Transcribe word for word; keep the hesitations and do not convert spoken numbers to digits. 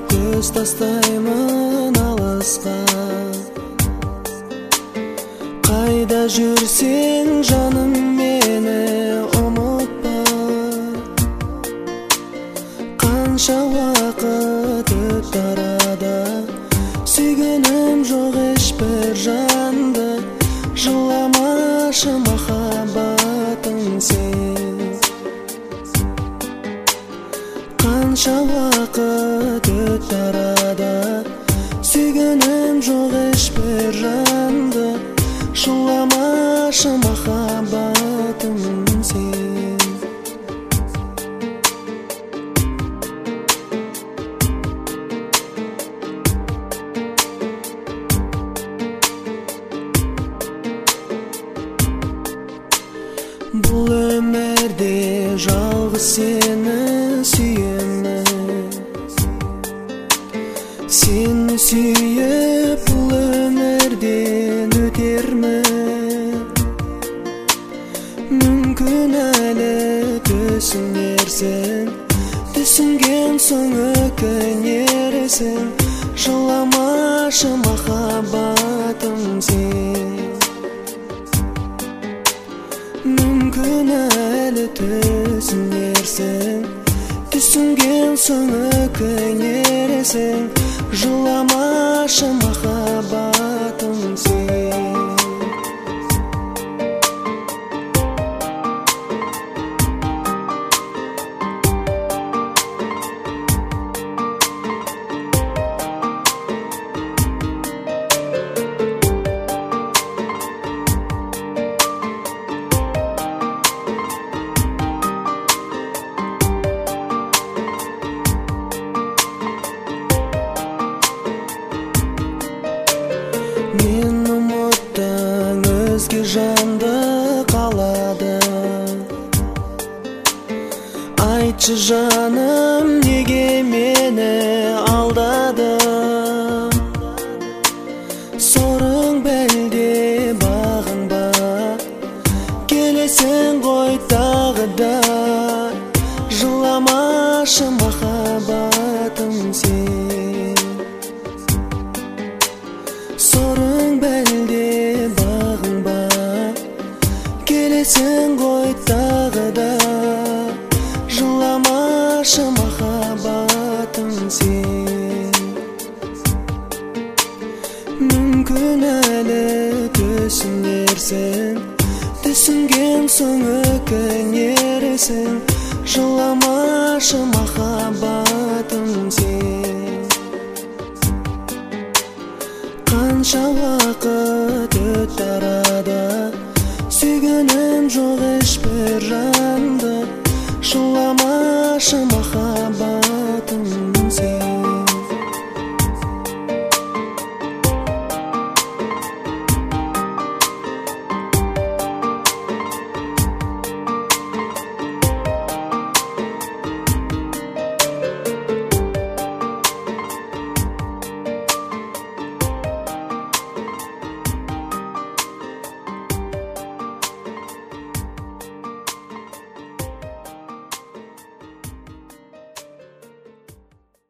көз тастаймын алысқа. Қайда жүрсең жаным мені ұмытпа. Қанша уақыт өтті арада, сүйгенім жоқ ешбір жанды. Жыламашы махаббатым сен. Қанша уақыт өтті арада, сүйгенім жоқ ешбір жанды. Жыламашы махаббатым сен. Бұл өмірде жалғыз сені сүйемін. Сені сүйіп бұл өмірден өтермін. Мүмкін әлі түсінерсің, түсінген соң өкінерсің. Жыламашы махаббатым сен. Мүмкін әлі түсінерсің, түсінген соң өкінерсің. Жыламашы махаббатым сен. Мен ұмыттың өзге жанды қалады. Айтшы жаным, неге мені алдады? Сорың бәлде бағың ба, келесің ғой тағы да. Жыламашы махаббатым сен. Сорың бәлде бағың ба, келесің ғой тағы да. Жыламашы махаббатым сен. Мүмкін әлі түсінерсің, түсінген соң өкінерсің. Жыламашы махаббатым сен. Қанша уақыт өтті арада, сүйгенім жоқ ешбір жанды. Жыламашы махаббатым